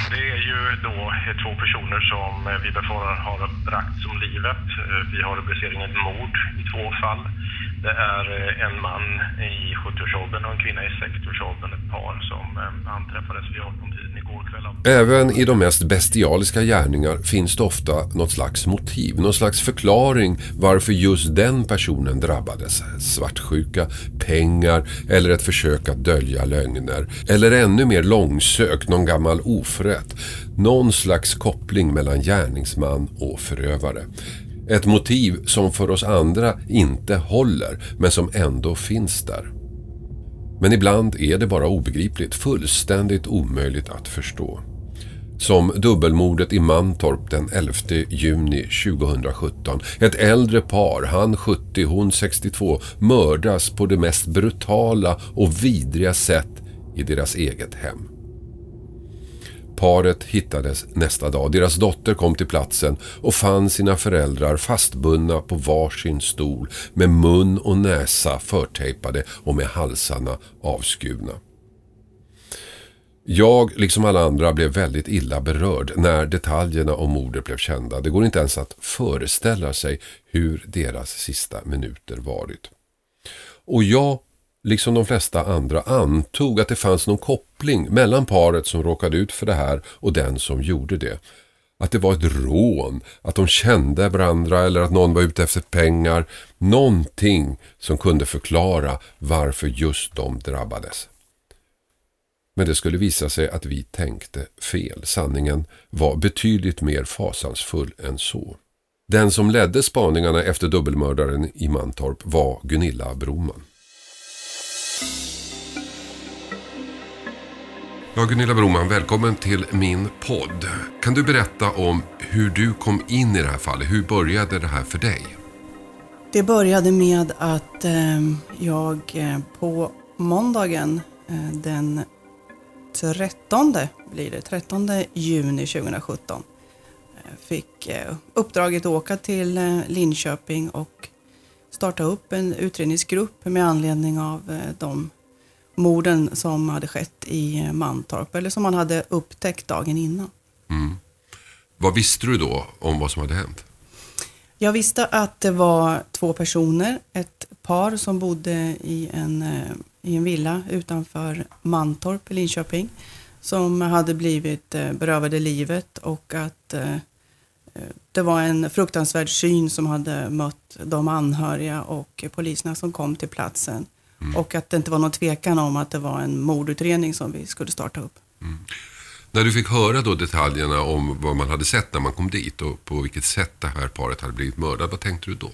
Det är ju då två personer som vi befarar har bragts om livet. Vi har rubriceringen mord i 2 fall. Det är en man i 70-årsåldern och en kvinna i 60-årsåldern, ett par som anträffades vid 18-tiden igår kväll. Även i de mest bestialiska gärningar finns det ofta något slags motiv, någon slags förklaring varför just den personen drabbades. Svartsjuka, pengar eller ett försök att dölja lögner. Eller ännu mer långsökt, någon gammal oförrätt. Någon slags koppling mellan gärningsman och förövare. Ett motiv som för oss andra inte håller, men som ändå finns där. Men ibland är det bara obegripligt, fullständigt omöjligt att förstå. Som dubbelmordet i Mantorp den 11 juni 2017. Ett äldre par, han 70, hon 62, mördas på det mest brutala och vidriga sätt i deras eget hem. Paret hittades nästa dag. Deras dotter kom till platsen och fann sina föräldrar fastbundna på varsin stol med mun och näsa förtejpade och med halsarna avskurna. Jag, liksom alla andra, blev väldigt illa berörd när detaljerna om mordet blev kända. Det går inte ens att föreställa sig hur deras sista minuter varit. Och jag, liksom de flesta andra, antog att det fanns någon koppling mellan paret som råkade ut för det här och den som gjorde det. Att det var ett rån, att de kände varandra eller att någon var ute efter pengar. Någonting som kunde förklara varför just de drabbades. Men det skulle visa sig att vi tänkte fel. Sanningen var betydligt mer fasansfull än så. Den som ledde spaningarna efter dubbelmördaren i Mantorp var Gunilla Broman. Ja, Gunilla Broman, välkommen till min podd. Kan du berätta om hur du kom in i det här fallet? Hur började det här för dig? Det började med att jag på måndagen den 13 juni 2017 fick uppdraget att åka till Linköping och starta upp en utredningsgrupp med anledning av de morden som hade skett i Mantorp, eller som man hade upptäckt dagen innan. Mm. Vad visste du då om vad som hade hänt? Jag visste att det var 2 personer, ett par som bodde i en villa utanför Mantorp i Linköping, som hade blivit berövade livet, och att det var en fruktansvärd syn som hade mött de anhöriga och poliserna som kom till platsen. Mm. Och att det inte var någon tvekan om att det var en mordutredning som vi skulle starta upp. Mm. När du fick höra då detaljerna om vad man hade sett när man kom dit och på vilket sätt det här paret hade blivit mördat, vad tänkte du då?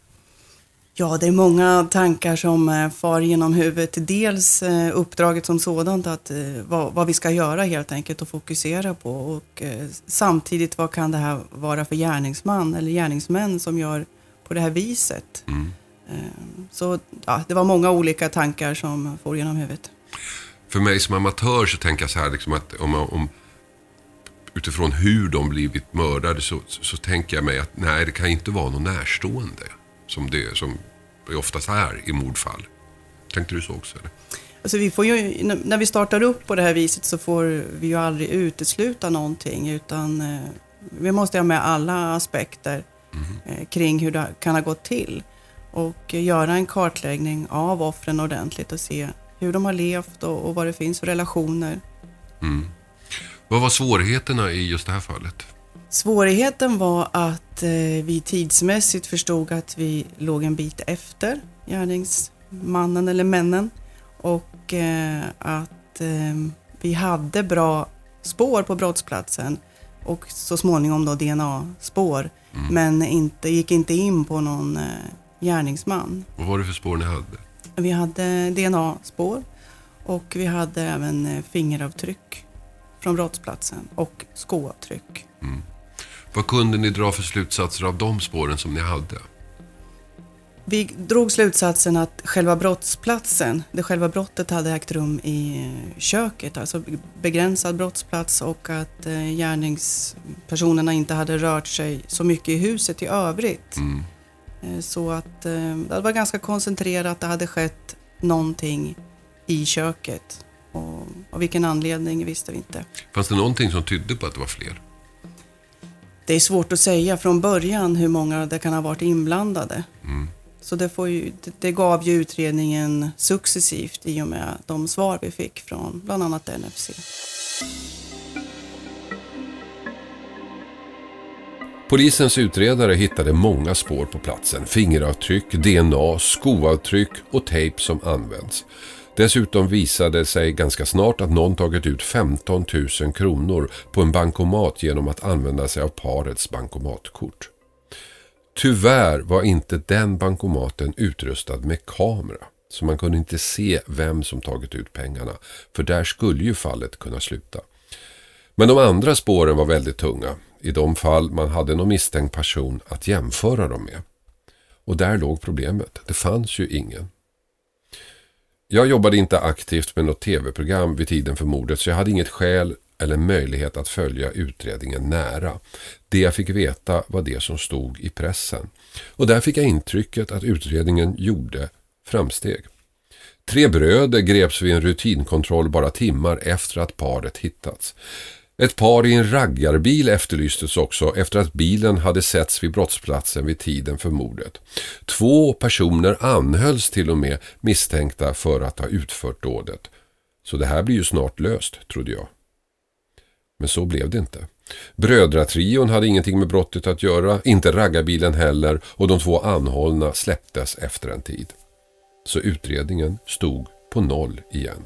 Ja, det är många tankar som far genom huvudet. Dels uppdraget som sådant, att vad vi ska göra helt enkelt och fokusera på. Och samtidigt, vad kan det här vara för gärningsman eller gärningsmän som gör på det här viset? Mm. Så ja, det var många olika tankar som får genom huvudet. För mig som amatör så tänker jag så här liksom, att om utifrån hur de blivit mördade så tänker jag mig att nej, det kan inte vara någon närstående som det oftast är i mordfall. Tänkte du så också, eller? Alltså vi får ju, när vi startar upp på det här viset så får vi ju aldrig utesluta någonting, utan vi måste ha med alla aspekter kring hur det kan ha gått till. Och göra en kartläggning av offren ordentligt och se hur de har levt och vad det finns för relationer. Mm. Vad var svårigheterna i just det här fallet? Svårigheten var att vi tidsmässigt förstod att vi låg en bit efter gärningsmannen eller männen. Och att vi hade bra spår på brottsplatsen och så småningom då DNA-spår. Men gick inte in på någon gärningsman. Vad var det för spår ni hade? Vi hade DNA-spår och vi hade även fingeravtryck från brottsplatsen och skoavtryck. Mm. Vad kunde ni dra för slutsatser av de spåren som ni hade? Vi drog slutsatsen att själva brottsplatsen, det själva brottet hade ägt rum i köket, alltså begränsad brottsplats, och att gärningspersonerna inte hade rört sig så mycket i huset i övrigt. Mm. Så att det var ganska koncentrerat, det hade skett någonting i köket Och vilken anledning visste vi inte. Fanns det någonting som tydde på att det var fler? Det är svårt att säga från början hur många det kan ha varit inblandade. Så det gav ju utredningen successivt i och med de svar vi fick från bland annat NFC. Polisens utredare hittade många spår på platsen. Fingeravtryck, DNA, skoavtryck och tejp som används. Dessutom visade sig ganska snart att någon tagit ut 15 000 kronor på en bankomat genom att använda sig av parets bankomatkort. Tyvärr var inte den bankomaten utrustad med kamera, så man kunde inte se vem som tagit ut pengarna, för där skulle ju fallet kunna sluta. Men de andra spåren var väldigt tunga, i de fall man hade någon misstänkt person att jämföra dem med. Och där låg problemet, det fanns ju ingen. Jag jobbade inte aktivt med något tv-program vid tiden för mordet, så jag hade inget skäl eller möjlighet att följa utredningen nära. Det jag fick veta var det som stod i pressen. Och där fick jag intrycket att utredningen gjorde framsteg. 3 bröder greps vid en rutinkontroll bara timmar efter att paret hittats. Ett par i en raggarbil efterlystes också efter att bilen hade setts vid brottsplatsen vid tiden för mordet. 2 personer anhölls till och med misstänkta för att ha utfört dådet. Så det här blir ju snart löst, trodde jag. Men så blev det inte. Brödratrion hade ingenting med brottet att göra, inte raggarbilen heller, och de 2 anhållna släpptes efter en tid. Så utredningen stod på 0 igen.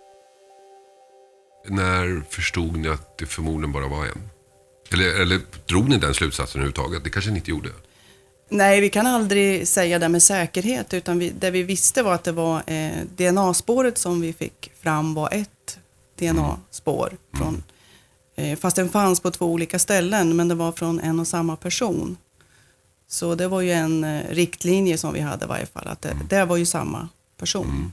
När förstod ni att det förmodligen bara var en? Eller drog ni den slutsatsen överhuvudtaget? Det kanske ni inte gjorde. Nej, vi kan aldrig säga det med säkerhet, utan det vi visste var att det var DNA-spåret som vi fick fram var ett DNA-spår. Fast den fanns på 2 olika ställen, men det var från en och samma person. Så det var ju en riktlinje som vi hade i varje fall, att det var ju samma person.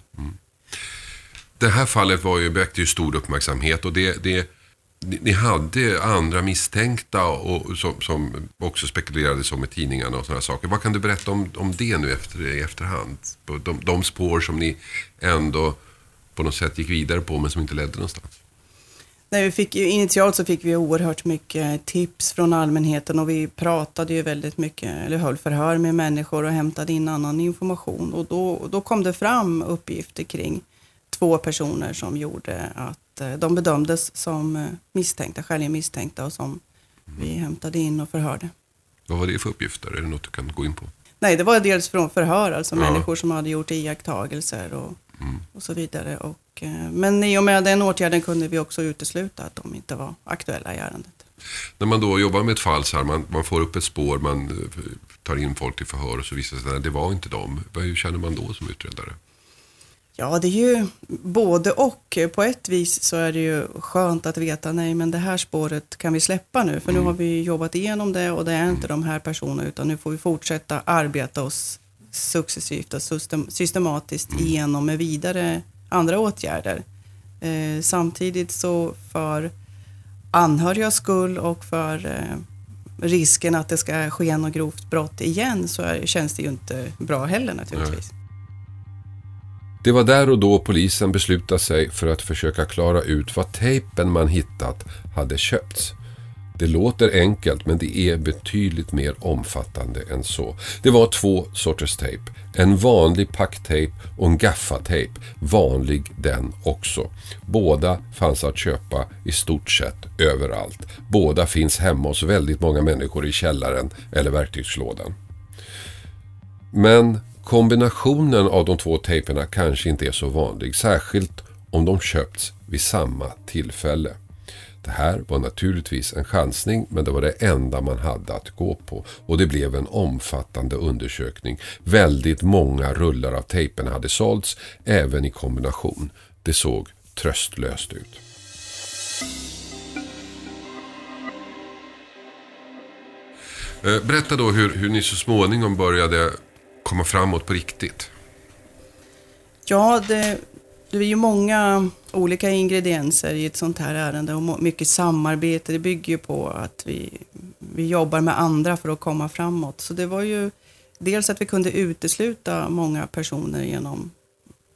Det här fallet väckte ju stor uppmärksamhet, och ni hade andra misstänkta och som också spekulerades om i tidningarna och sådana saker. Vad kan du berätta om det nu i efterhand? De spår som ni ändå på något sätt gick vidare på, men som inte ledde någonstans. Nej, initialt så fick vi oerhört mycket tips från allmänheten, och vi pratade ju väldigt mycket, eller höll förhör med människor och hämtade in annan information. Och då kom det fram uppgifter kring 2 personer som gjorde att de bedömdes som skäligen misstänkta, och som vi hämtade in och förhörde. Vad var det för uppgifter? Är det något du kan gå in på? Nej, det var dels från förhör, alltså människor som hade gjort iakttagelser och så vidare. Men i och med den åtgärden kunde vi också utesluta att de inte var aktuella i ärendet. När man då jobbar med ett fall så här, man får upp ett spår, man tar in folk till förhör och så visar sig att det var inte dem. Hur känner man då som utredare? Ja, det är ju både och. På ett vis så är det ju skönt att veta, nej, men det här spåret kan vi släppa nu. För nu har vi jobbat igenom det, och det är inte de här personerna, utan nu får vi fortsätta arbeta oss successivt och systematiskt igenom med vidare andra åtgärder. Samtidigt så för anhörigas skull och för risken att det ska ske något grovt brott igen, så känns det ju inte bra heller naturligtvis. Nej. Det var där och då polisen beslutade sig för att försöka klara ut vad tejpen man hittat hade köpts. Det låter enkelt, men det är betydligt mer omfattande än så. Det var 2 sorters tejp. En vanlig packtejp och en gaffatejp. Vanlig den också. Båda fanns att köpa i stort sett överallt. Båda finns hemma hos väldigt många människor i källaren eller verktygslådan. Men kombinationen av de 2 tejperna kanske inte är så vanlig, särskilt om de köpts vid samma tillfälle. Det här var naturligtvis en chansning, men det var det enda man hade att gå på, och det blev en omfattande undersökning. Väldigt många rullar av tejperna hade sålts, även i kombination. Det såg tröstlöst ut. Berätta då hur ni så småningom började komma framåt på riktigt. Ja, det är ju många olika ingredienser i ett sånt här ärende, och mycket samarbete. Det bygger ju på att vi jobbar med andra för att komma framåt. Så det var ju dels att vi kunde utesluta många personer genom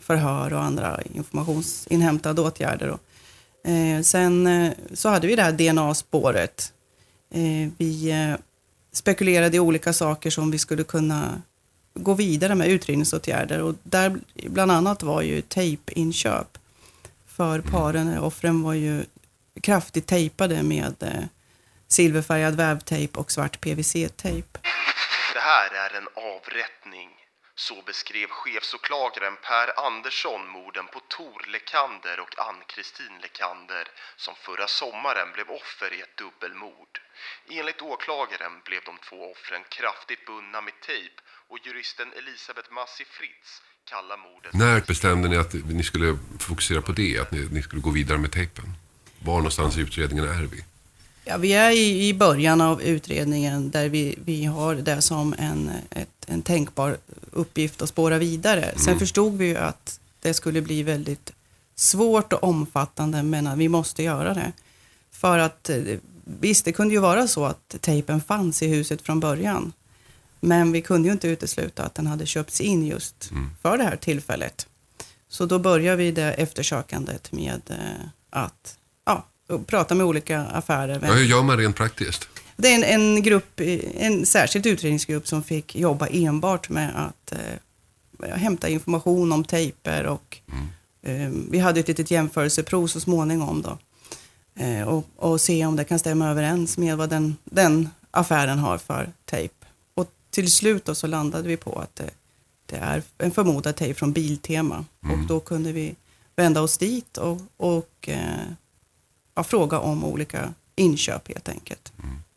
förhör och andra informationsinhämtade åtgärder. Då. Sen så hade vi det här DNA-spåret. Vi spekulerade i olika saker som vi skulle kunna gå vidare med utredningsåtgärder. Och där bland annat var ju tejpinköp. För paren, offren var ju kraftigt tejpade med silverfärgad vävtejp och svart PVC-tejp. Det här är en avrättning. Så beskrev chefsåklagaren Per Andersson morden på Tor Lekander och Ann-Kristin Lekander som förra sommaren blev offer i ett dubbelmord. Enligt åklagaren blev de två offren kraftigt bundna med tejp och juristen Elisabeth Massi Fritz kallar mordet... När bestämde ni att ni skulle fokusera på det, att ni skulle gå vidare med tejpen? Var någonstans i utredningen är vi? Ja, vi är i början av utredningen där vi har det som en tänkbar uppgift att spåra vidare. Sen förstod vi ju att det skulle bli väldigt svårt och omfattande, men vi måste göra det. För att visst, det kunde ju vara så att tejpen fanns i huset från början. Men vi kunde ju inte utesluta att den hade köpts in just för det här tillfället. Så då börjar vi det eftersökandet med att prata med olika affärer. Ja, hur gör man rent praktiskt? Det är en särskild utredningsgrupp som fick jobba enbart med att hämta information om tejper och vi hade ett litet jämförelseprov så småningom då. Och se om det kan stämma överens med vad den affären har för tejp. Och till slut då så landade vi på att det är en förmodad tejp från Biltema. Och då kunde vi vända oss dit och fråga om olika inköp helt enkelt.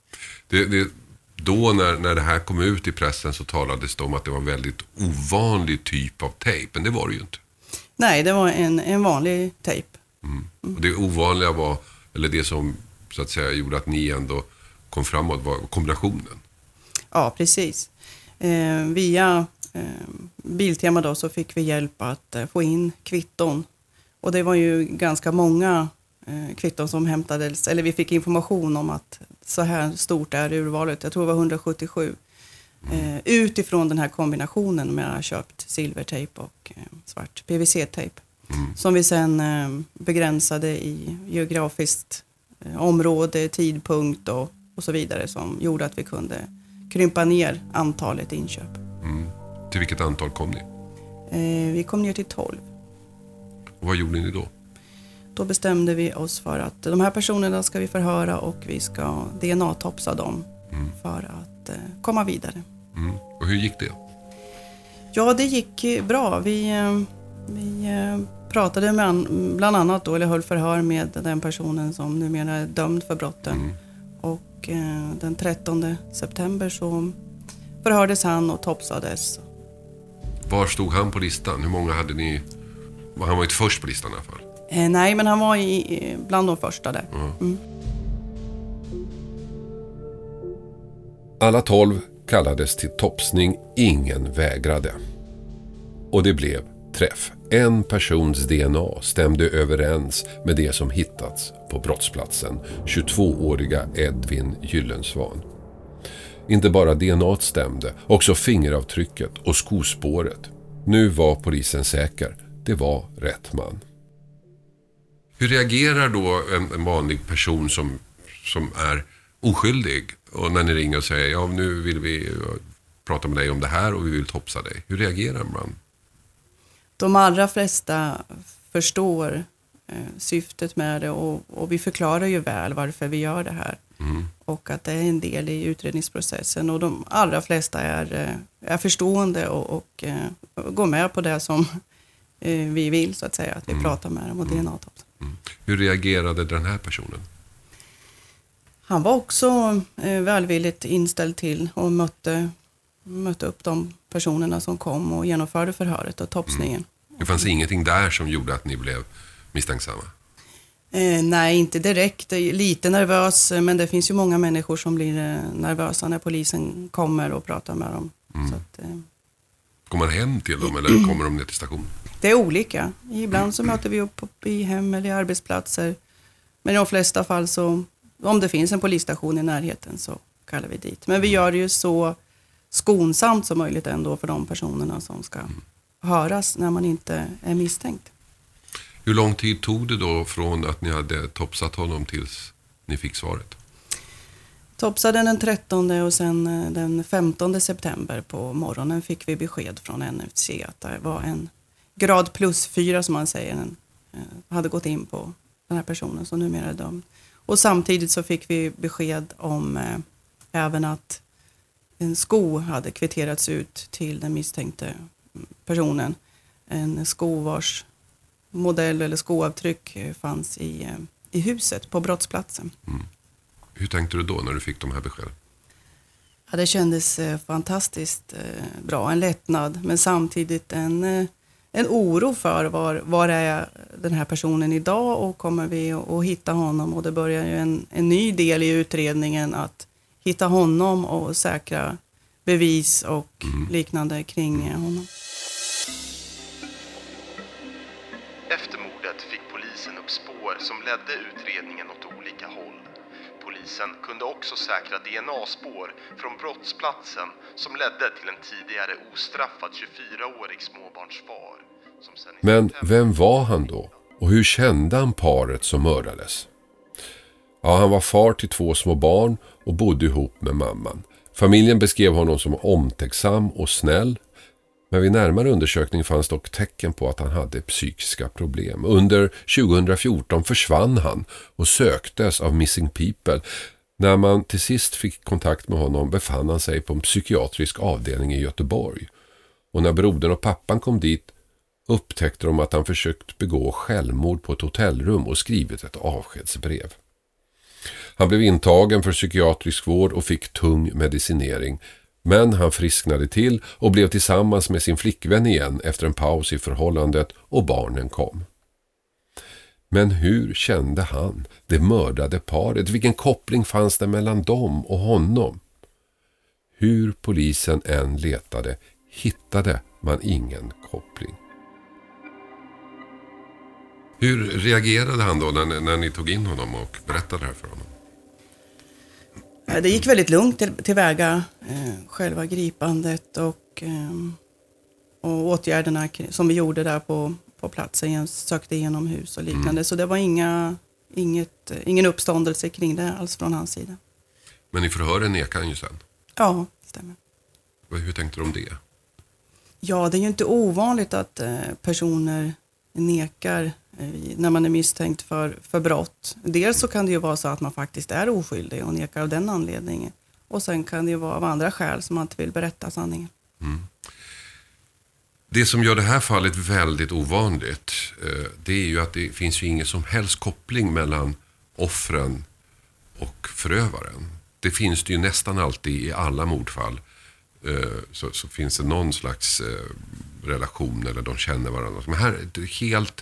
Då när det här kom ut i pressen så talades det om att det var en väldigt ovanlig typ av tejp, men det var det ju inte. Nej, det var en vanlig tejp. Och det ovanliga var, eller det som så att säga gjorde att ni ändå kom framåt, var kombinationen. Ja, precis. Via Biltema då så fick vi hjälp att få in kvitton. Och det var ju ganska många kvitton som hämtades, eller vi fick information om att så här stort är urvalet. Jag tror det var 177. Utifrån den här kombinationen med att ha köpt silvertejp och svart PVC-tejp. Som vi sen begränsade i geografiskt område, tidpunkt och så vidare, som gjorde att vi kunde krympa ner antalet inköp. Till vilket antal kom ni? Vi kom ner till 12. Och vad gjorde ni då? Då bestämde vi oss för att de här personerna ska vi förhöra och vi ska DNA-topsa dem för att komma vidare. Och hur gick det? Ja, det gick bra. Vi pratade med bland annat då, eller höll förhör med den personen som numera är dömd för brotten. Och den 13 september så förhördes han och topsades. Var stod han på listan? Hur många hade ni? Han var inte först på listan i alla fall. Nej, men han var bland de första där. Alla 12 kallades till topsning, ingen vägrade. Och det blev träff. En persons DNA stämde överens med det som hittats på brottsplatsen, 22-åriga Edvin Gyllensvan. Inte bara DNA stämde, också fingeravtrycket och skospåret. Nu var polisen säker, det var rätt man. Hur reagerar då en vanlig person som är oskyldig och när ni ringer och säger ja, nu vill vi prata med dig om det här och vi vill topsa dig? Hur reagerar man? De allra flesta förstår syftet med det och vi förklarar ju väl varför vi gör det här. Och att det är en del i utredningsprocessen och de allra flesta är förstående och går med på det som vi vill så att säga, att vi pratar med dem och DNA-tops. Hur reagerade den här personen? Han var också välvilligt inställd till och mötte upp de personerna som kom och genomförde förhöret och topsningen. Det fanns ingenting där som gjorde att ni blev misstänksamma? Nej, inte direkt. Lite nervös, men det finns ju många människor som blir nervösa när polisen kommer och pratar med dem. Så att, går man hem till dem eller kommer de ner till stationen? Det är olika. Ibland så möter vi upp i hem eller i arbetsplatser. Men i de flesta fall så, om det finns en polisstation i närheten så kallar vi dit. Men vi gör det ju så skonsamt som möjligt ändå för de personerna som ska höras när man inte är misstänkt. Hur lång tid tog det då från att ni hade topsat honom tills ni fick svaret? Topsade den 13 och sen den 15 september på morgonen fick vi besked från NFC att det var en grad +4 som man säger. Den hade gått in på den här personen som numera är dömd. Och samtidigt så fick vi besked om även att en sko hade kvitterats ut till den misstänkte personen. En sko vars modell eller skoavtryck fanns i huset på brottsplatsen. Mm. Hur tänkte du då när du fick de här beskeden? Ja, det kändes fantastiskt bra, en lättnad, men samtidigt en oro för var är den här personen idag och kommer vi att hitta honom, och det börjar ju en ny del i utredningen att hitta honom och säkra bevis och liknande kring honom. Efter mordet fick polisen upp spår som ledde utredningen åt olika håll. Polisen kunde också säkra DNA-spår från brottsplatsen som ledde till en tidigare ostraffad 24-årig småbarnsfar. Men vem var han då? Och hur kände han paret som mördades? Ja, han var far till 2 små barn och bodde ihop med mamman. Familjen beskrev honom som omtänksam och snäll. Men vid närmare undersökning fanns dock tecken på att han hade psykiska problem. Under 2014 försvann han och söktes av Missing People. När man till sist fick kontakt med honom befann han sig på en psykiatrisk avdelning i Göteborg. Och när brodern och pappan kom dit upptäckte de att han försökt begå självmord på ett hotellrum och skrivit ett avskedsbrev. Han blev intagen för psykiatrisk vård och fick tung medicinering. Men han frisknade till och blev tillsammans med sin flickvän igen efter en paus i förhållandet och barnen kom. Men hur kände han, det mördade paret? Vilken koppling fanns det mellan dem och honom? Hur polisen än letade hittade man ingen koppling. Hur reagerade han då när ni tog in honom och berättade det här för honom? Det gick väldigt lugnt tillväga, själva gripandet och åtgärderna som vi gjorde där på platsen, sökte igenom hus och liknande. Så det var ingen uppståndelse kring det alls från hans sida. Men i förhören nekade han ju sen? Ja, det stämmer. Hur tänkte du om det? Ja, det är ju inte ovanligt att personer nekar när man är misstänkt för brott. Dels så kan det ju vara så att man faktiskt är oskyldig och nekar av den anledningen. Och sen kan det ju vara av andra skäl som man inte vill berätta sanningen. Mm. Det som gör det här fallet väldigt ovanligt, det är ju att det finns ju ingen som helst koppling mellan offren och förövaren. Det finns det ju nästan alltid i alla mordfall. Så finns det någon slags relation eller de känner varandra. Men här är det helt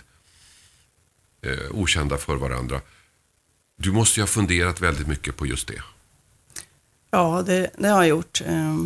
okända för varandra. Du måste ju ha funderat väldigt mycket på just det. Ja, det har jag gjort.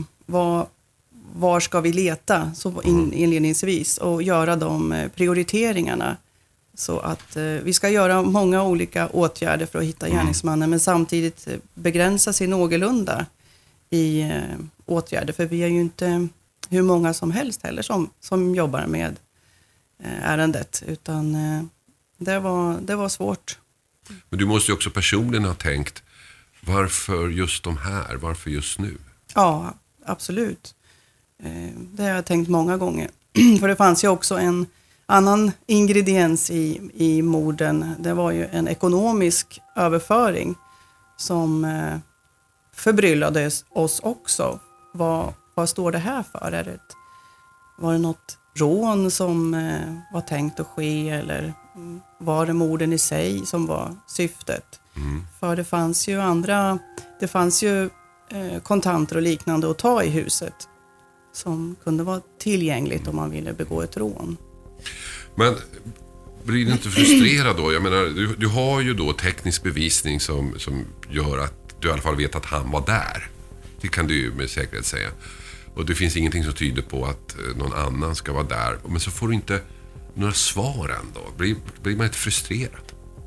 Var ska vi leta så inledningsvis och göra de prioriteringarna så att vi ska göra många olika åtgärder för att hitta gärningsmannen men samtidigt begränsa sig någorlunda i åtgärder, för vi är ju inte hur många som helst heller som jobbar med ärendet, utan det var svårt. Men du måste ju också personligen ha tänkt, varför just de här, varför just nu? Ja, absolut. Det har jag tänkt många gånger. För det fanns ju också en annan ingrediens i morden. Det var ju en ekonomisk överföring som förbryllade oss också. Vad står det här för? Var det något rån som var tänkt att ske, eller var det morden i sig som var syftet? För det fanns ju kontanter och liknande att ta i huset som kunde vara tillgängligt om man ville begå ett rån. Men blir du inte frustrerad då? Jag menar, du har ju då teknisk bevisning som gör att du i alla fall vet att han var där. Det kan du ju med säkerhet säga. Och det finns ingenting som tyder på att någon annan ska vara där. Men så får du inte några svar ändå. Blir man inte frustrerad?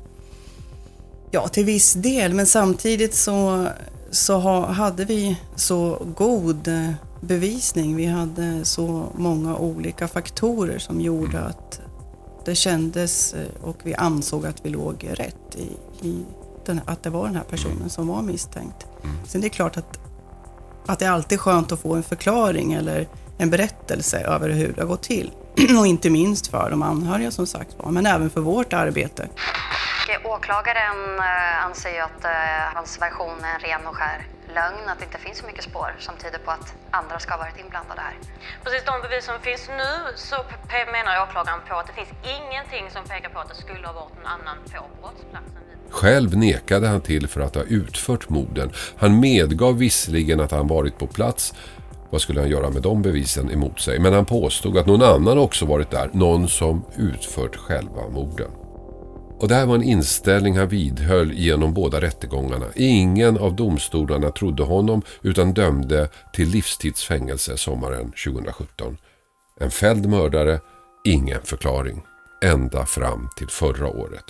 Ja, till viss del. Men samtidigt så hade vi så god bevisning. Vi hade så många olika faktorer som gjorde att det kändes och vi ansåg att vi låg rätt att det var den här personen som var misstänkt. Sen det är klart att det är alltid skönt att få en förklaring eller en berättelse över hur det har gått till. Och inte minst för de anhöriga som sagt var, men även för vårt arbete. Åklagaren anser ju att hans version är en ren och skär lögn, att det inte finns så mycket spår som tyder på att andra ska ha varit inblandade här. Precis, de bevis som finns nu så menar åklagaren på att det finns ingenting som pekar på att det skulle ha varit någon annan på brottsplatsen. Själv nekade han till för att ha utfört morden. Han medgav visserligen att han varit på plats. Vad skulle han göra med de bevisen emot sig? Men han påstod att någon annan också varit där. Någon som utfört själva morden. Och det här var en inställning han vidhöll genom båda rättegångarna. Ingen av domstolarna trodde honom utan dömde till livstidsfängelse sommaren 2017. En fälld mördare, ingen förklaring. Ända fram till förra året.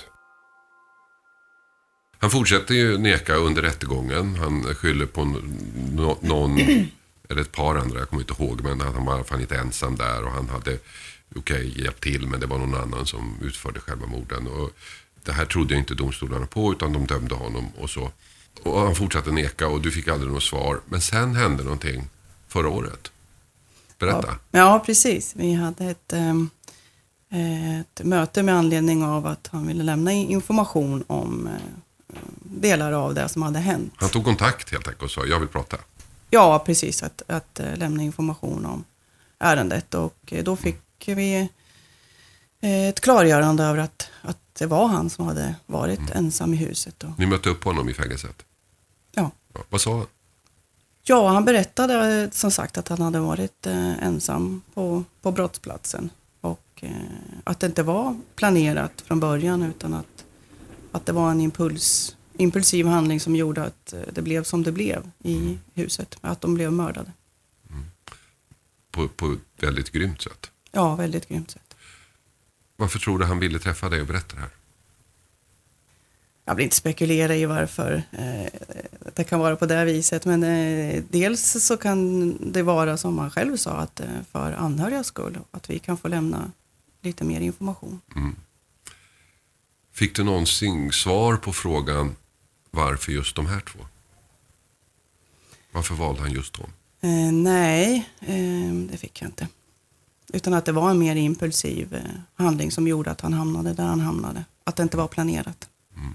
Han fortsätter ju neka under rättegången. Han skyller på någon eller ett par andra, jag kommer inte ihåg, men han var i alla fall inte ensam där och han hade hjälpt till, men det var någon annan som utförde själva morden. Och det här trodde inte domstolarna på utan de dömde honom och så. Och han fortsatte neka och du fick aldrig något svar. Men sen hände någonting förra året. Berätta. Ja, precis. Vi hade ett möte med anledning av att han ville lämna information om delar av det som hade hänt. Han tog kontakt helt enkelt och sa, jag vill prata. Ja, precis. Att lämna information om ärendet. Och då fick vi ett klargörande över att det var han som hade varit ensam i huset. Ni mötte upp honom i fängelset? Ja. Vad sa han? Ja, han berättade som sagt att han hade varit ensam på brottsplatsen. Och att det inte var planerat från början utan att det var en impulsiv handling som gjorde att det blev som det blev i huset. Att de blev mördade. På ett väldigt grymt sätt? Ja, väldigt grymt sätt. Varför tror du han ville träffa dig och berätta det här? Jag vill inte spekulera i varför det kan vara på det viset. Men dels så kan det vara som han själv sa att för anhörigas skull. Att vi kan få lämna lite mer information. Mm. Fick du någonsin svar på frågan varför just de här två? Varför valde han just dem? Nej, det fick jag inte. Utan att det var en mer impulsiv handling som gjorde att han hamnade där han hamnade. Att det inte var planerat. Mm.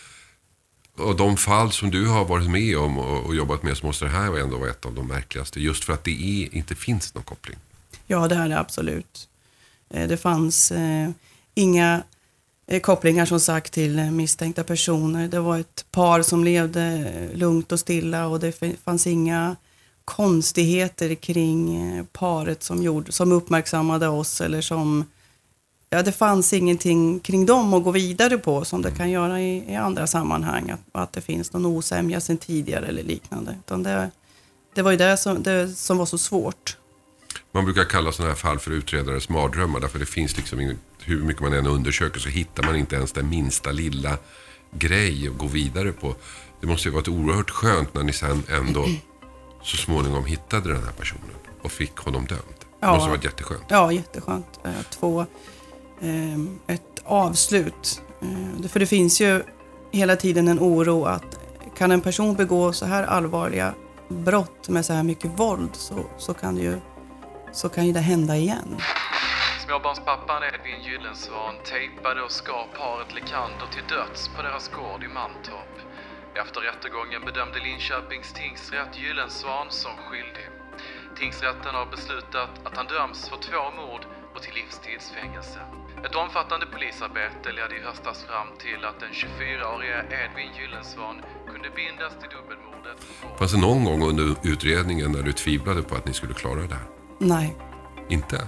Och de fall som du har varit med om och jobbat med så måste det här ändå vara ett av de märkligaste. Just för att det inte finns någon koppling. Ja, det är det absolut. Det fanns inga kopplingar som sagt till misstänkta personer. Det var ett par som levde lugnt och stilla och det fanns inga konstigheter kring paret som uppmärksammade oss eller som det fanns ingenting kring dem att gå vidare på som det kan göra i andra sammanhang att det finns någon osämja sedan tidigare eller liknande. Utan det var ju det som var så svårt. Man brukar kalla sådana här fall för utredares mardrömmar därför det finns liksom hur mycket man än undersöker så hittar man inte ens den minsta lilla grej att gå vidare på. Det måste ju varit oerhört skönt när ni sen ändå så småningom hittade den här personen och fick honom dömd. Det måste ha varit jätteskönt. Ja, jätteskönt att få ett avslut. För det finns ju hela tiden en oro att kan en person begå så här allvarliga brott med så här mycket våld så kan ju det hända igen. Småbarnspappan Edvin Gyllensvan tejpade och skar paret Lekander till döds på deras gård i Mantorp. Efter rättegången bedömde Linköpings tingsrätt Gyllensvan som skyldig. Tingsrätten har beslutat att han döms för 2 mord och till livstidsfängelse. Ett omfattande polisarbete ledde i höstas fram till att den 24-åriga Edvin Gyllensvan kunde bindas till dubbelmordet. Fanns det någon gång under utredningen när du tvivlade på att ni skulle klara det här? Nej. Inte?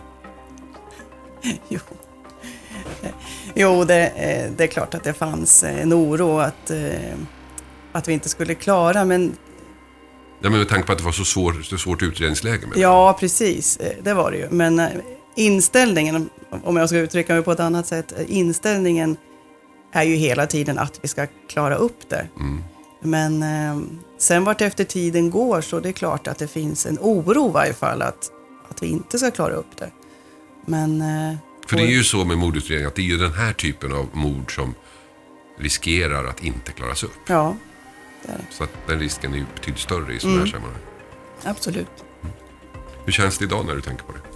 Jo, det är klart att det fanns en oro att vi inte skulle klara, men... Ja, men med tanke på att det var så svårt utredningsläge med det. Ja, precis. Det var det ju. Men inställningen, om jag ska uttrycka mig på ett annat sätt, inställningen är ju hela tiden att vi ska klara upp det. Men sen vart efter tiden går så det är klart att det finns en oro i varje fall att vi inte ska klara upp det. Men, för det är ju så med mordutredning att det är ju den här typen av mord som riskerar att inte klaras upp. Ja, det är det. Så att den risken är ju betydligt större i sådana här sammanhang. Absolut. Hur känns det idag när du tänker på det?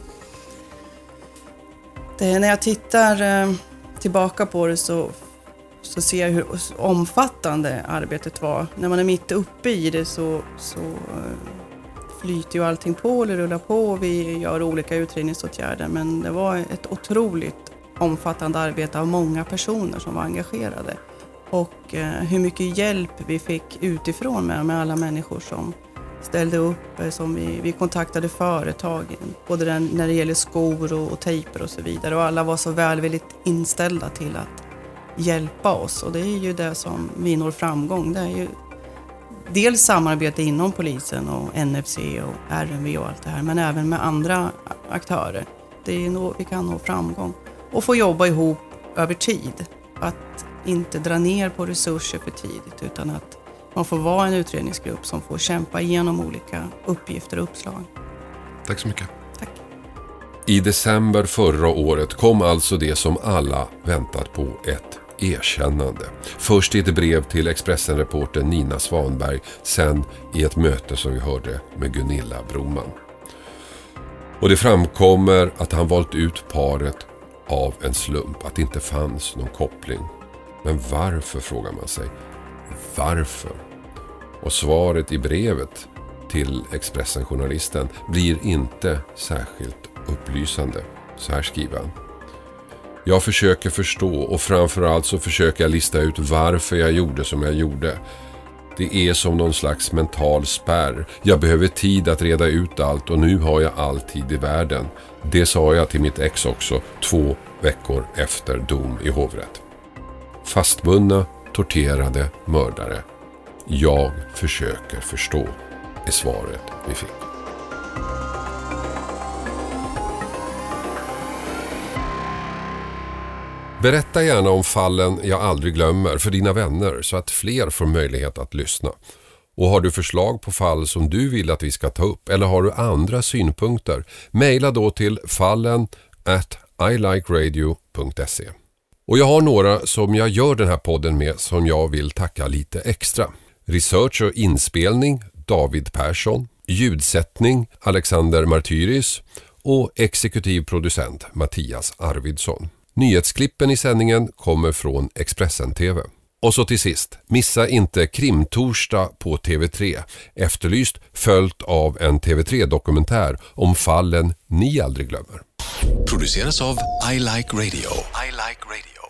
När jag tittar tillbaka på det så ser jag hur omfattande arbetet var. När man är mitt uppe i det så flyter ju allting på eller rullar på. Vi gör olika utredningsåtgärder, men det var ett otroligt omfattande arbete av många personer som var engagerade. Och hur mycket hjälp vi fick utifrån med alla människor som ställde upp, som vi kontaktade företagen, både när det gäller skor och tejper och så vidare. Och alla var så välvilligt inställda till att hjälpa oss. Och det är ju det som vi når framgång. Det är ju dels samarbete inom polisen och NFC och RMV och allt det här, men även med andra aktörer. Det är vi kan nå framgång. Och få jobba ihop över tid. Att inte dra ner på resurser för tidigt, utan att man får vara en utredningsgrupp som får kämpa igenom olika uppgifter och uppslag. Tack så mycket. Tack. I december förra året kom alltså det som alla väntat på, ett erkännande. Först i ett brev till Expressen-reportern Nina Svanberg, sen i ett möte som vi hörde med Gunilla Broman. Och det framkommer att han valt ut paret av en slump, att det inte fanns någon koppling. Men varför, frågar man sig. Varför? Och svaret i brevet till Expressen-journalisten blir inte särskilt upplysande. Så här skriver han. Jag försöker förstå och framförallt så försöker jag lista ut varför jag gjorde som jag gjorde. Det är som någon slags mental spärr. Jag behöver tid att reda ut allt och nu har jag all tid i världen. Det sa jag till mitt ex också 2 veckor efter dom i hovrätt. Fastbundna, torterade, mördare. Jag försöker förstå, är svaret vi fick. Berätta gärna om fallen jag aldrig glömmer för dina vänner så att fler får möjlighet att lyssna. Och har du förslag på fall som du vill att vi ska ta upp eller har du andra synpunkter, mejla då till fallen@ilikeradio.se. Och jag har några som jag gör den här podden med som jag vill tacka lite extra. Research och inspelning David Persson, ljudsättning Alexander Martyris och exekutiv producent Mattias Arvidsson. Nyhetsklippen i sändningen kommer från Expressen TV. Och så till sist, missa inte Krimtorsdag på TV3. Efterlyst följt av en TV3-dokumentär om fallen ni aldrig glömmer. Produceras av I Like Radio. I Like Radio.